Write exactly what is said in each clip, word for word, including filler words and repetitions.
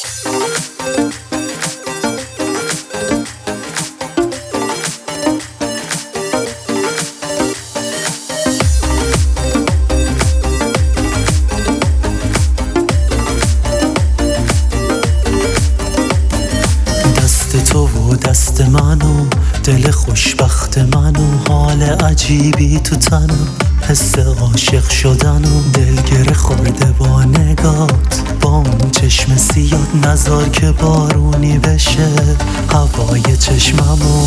تو و دست منو، دل خوشبخت منو، حال عجیبی تو تنم، حس عاشق شدن و دلگره خورده با نگات، با اون چشم سیاد نذار که بارونی بشه هوای چشممو.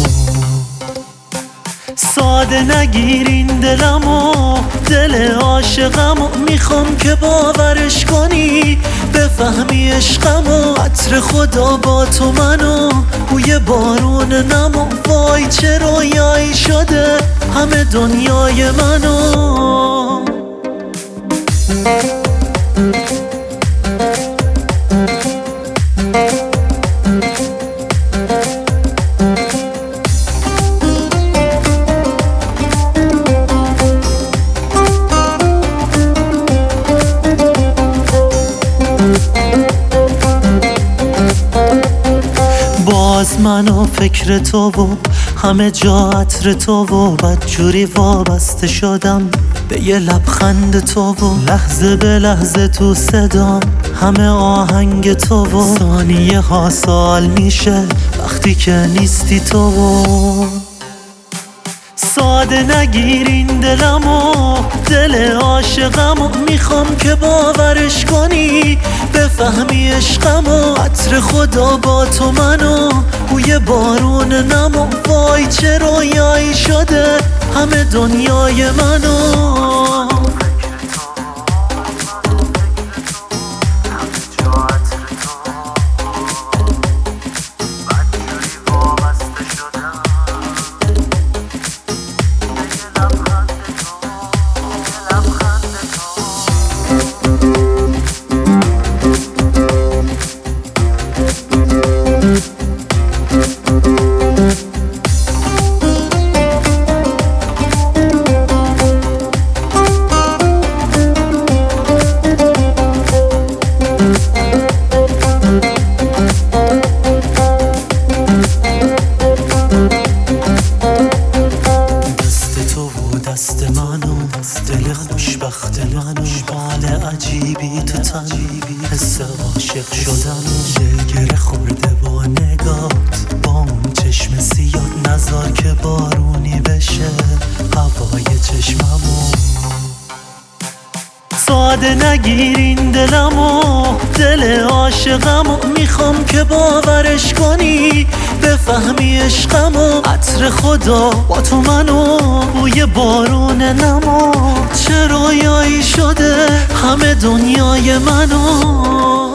ساده نگیر این دلمو، دل عاشقمو، میخوام که باورش کنی، بفهمی عشقمو. عطر خدا با تو منو، بوی بارون نمو، وای چه رویایی شده همه دنیای منو. باز من و فکر تو و همه جا عطر تو و بدجوری وابسته شدم به یه لبخند تو و لحظه به لحظه تو صدام همه آهنگ تو و ثانیه ها سال میشه وقتی که نیستی تو. ساده نگیر این دلمو، دل عاشقمو، میخوام که باورش کنی، بفهمی عشقمو. عطر خدا با تو منو، بوی بارون نمو، وای چه رویایی شده همه دنیای منو. دست منو، دل خوشبخت منو، حال عجیبی تو تن، حس عاشق شدن و دلگره خورده با نگات، با اون چشم سیاد نذار که بارونی بشه هوای چشممو. ساده نگیر این دلمو، دل عاشقمو، میخوام که باورش کنی، بفهمی عشقمو. عطر خدا با تو منو، بوی بارون نمو، چه رویایی شده همه دنیای منو.